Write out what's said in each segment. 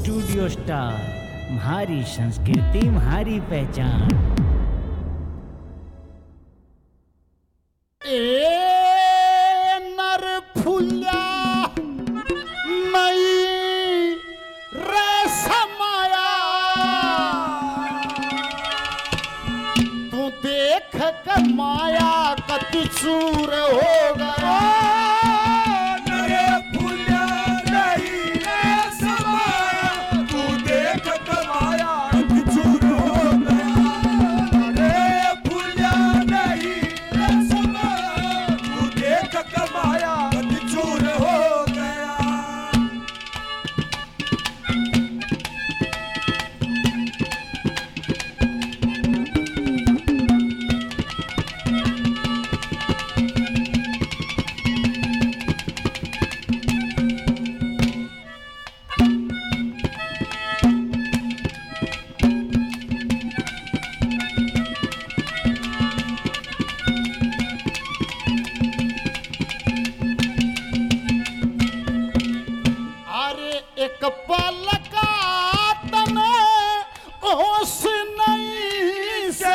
Studio star, हमारी संस्कृति हमारी पहचान। ए नर फुल्या नई रसमाया, तू देख कर माया कति चूर हो गया। एक पल का तने होश नहीं से,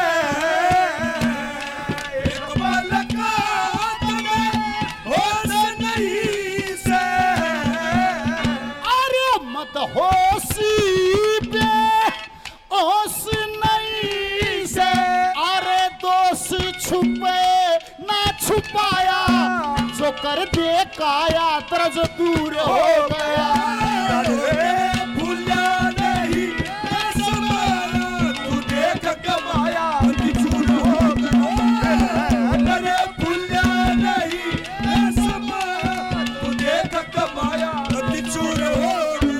एक पल का तने होश नहीं से, अरे मत होशी पे होश नहीं से, अरे दोष छुपे ना छुपाया, जो कर दे काया तरज दूर हो गया। भूलिया नहीं समाया, तू देख कमाया चूर हो गया। अरे भूलिया नहीं समाया, तू देख कमाया चूर हो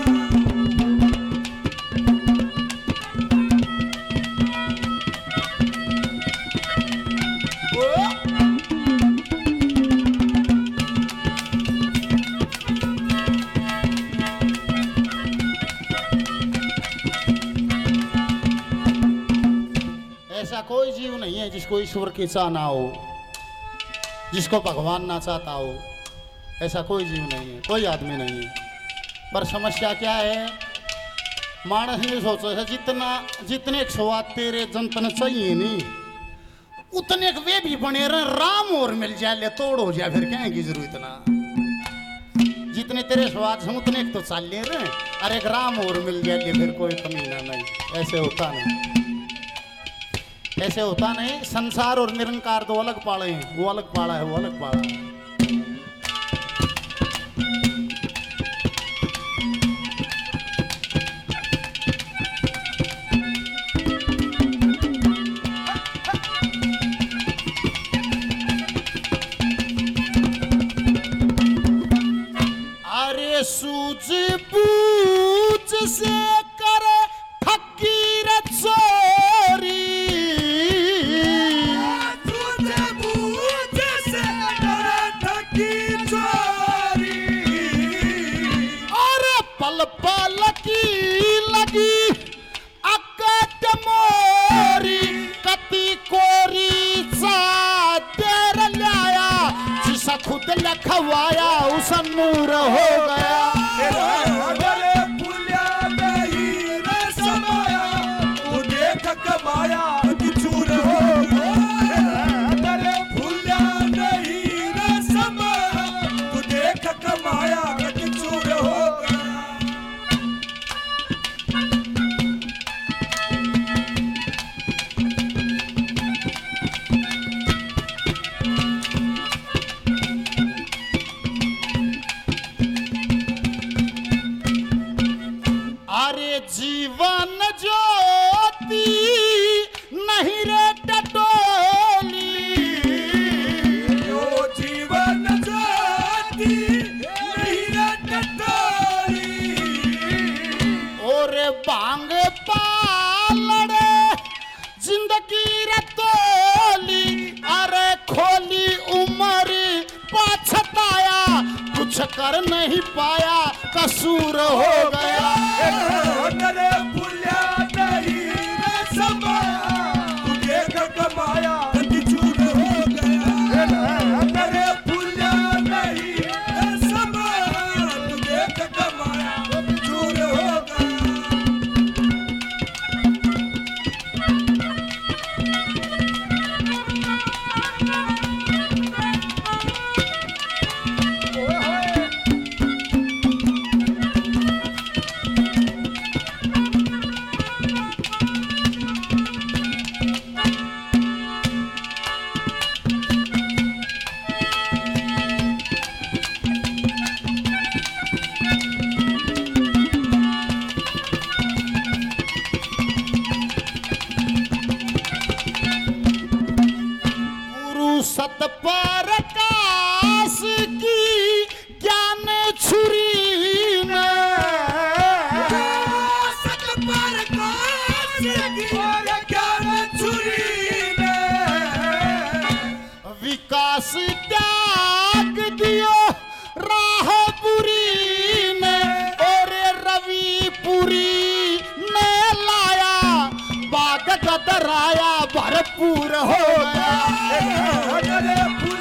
ऐसा कोई जीव नहीं है जिसको ईश्वर की चाह ना हो, जिसको भगवान ना चाहता हो। ऐसा कोई जीव नहीं है, कोई आदमी नहीं है। पर समस्या क्या है, मानस ने सोचा है जितने स्वाद तेरे जनतन चाहिए नहीं, उतने वे भी बने रहे। राम और मिल जाए ले तोड़ हो जाए, फिर क्या की जरूरत ना। जितने तेरे स्वाद हैं उतने तो चाल ले रहे, अरे एक राम और मिल जाए ले फिर कोई कमीना नहीं। ऐसे होता नहीं, ऐसे होता नहीं। संसार और निरंकार दो अलग पाड़े हैं, वो अलग पाड़ा है, वो अलग पाड़ा है। अरे सूझबूझ से करे फकीर चोरी, पल पल की लगी अकट मोरी, कति कोरी चादर लाया, जिसा खुद लखवाया उस नूर हो गया। भूलिया नहीं रे समाया, तू देख कमाया चूर हो गया। भूलिया नहीं रे समाया, तू देख कमाया चूर हो गया। अरे जीवन ज्योति नहीं रे टटोली, ओ जीवन ज्योति नहीं रे टटोली, और बांग पालड़े जिंदगी रे तोली, अरे खोली उम्र पछताया, कुछ कर नहीं पाया कसूर हो गया। अरे भूलिया नहीं रे समाया, तू देख कमाया चूर हो गया। अरे भूलिया नहीं रे समाया, तू देख कमाया चूर हो पूरा हो गया। अरे फूल